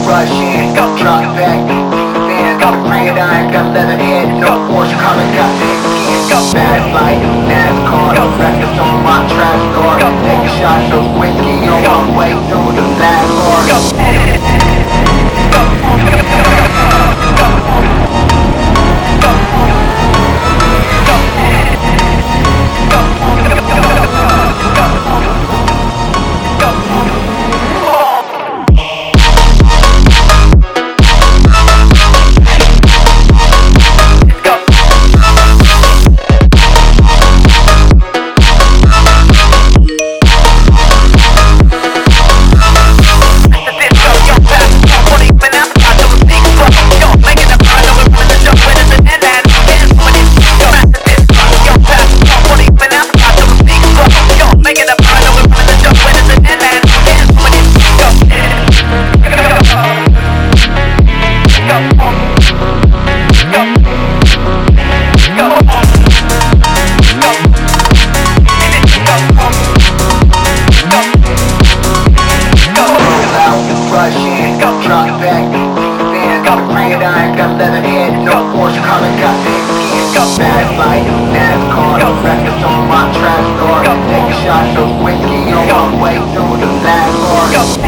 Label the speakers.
Speaker 1: rush in, drop back, stand, got red iron, got leather head, no Porsche coming, got big kids, got bad light, NASCAR, records on my trap door, take a shot of whiskey on my way through the last bar. Drop back, stand, got red iron, got leather head, no Porsche coming, got big kids, got bad light, NASCAR, records on my trap door, take a shot of whiskey on my way through the last bar.